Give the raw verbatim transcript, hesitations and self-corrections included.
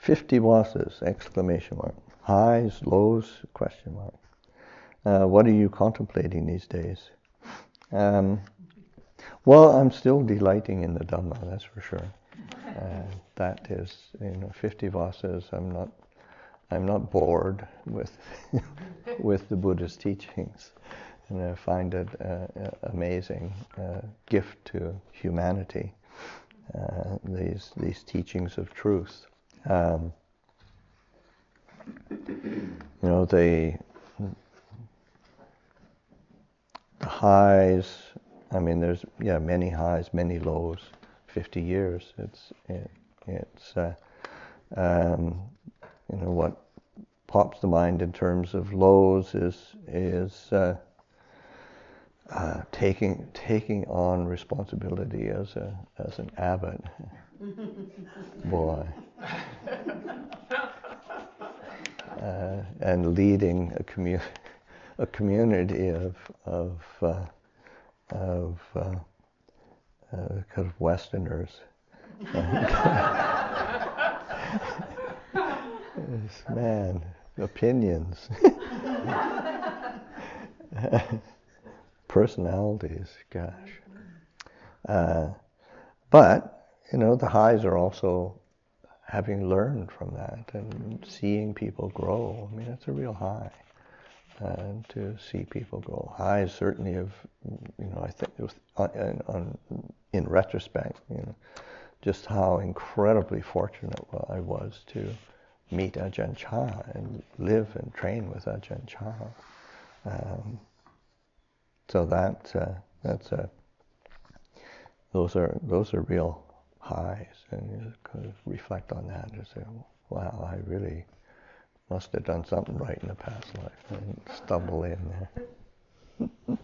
fifty losses, exclamation mark. Highs, lows, question mark. Uh, what are you contemplating these days? Um, well, I'm still delighting in the Dhamma, that's for sure. Uh, that is, you know, fifty losses. I'm not, I'm not bored with with the Buddha's teachings, and I find it an amazing uh, gift to humanity. Uh, these these teachings of truth. Um, you know, they the highs. I mean, there's yeah many highs, many lows. Fifty years. It's it, it's uh, um, you know what pops to mind in terms of lows is is uh, uh, taking taking on responsibility as a as an abbot. Boy. Uh, and leading a commu- a community of of uh, of uh, uh, kind of Westerners. Yes, man, opinions, personalities. Gosh, uh, but you know the highs are also having learned from that and seeing people grow. I mean, it's a real high. Uh, to see people grow. Highs certainly have, you know, I think it was on, on, in retrospect, you know, just how incredibly fortunate I was to meet Ajahn Chah and live and train with Ajahn Chah. Um, so that uh, that's a those are those are real highs, and you kind of reflect on that and say, wow, I really must have done something right in the past life and stumble in there.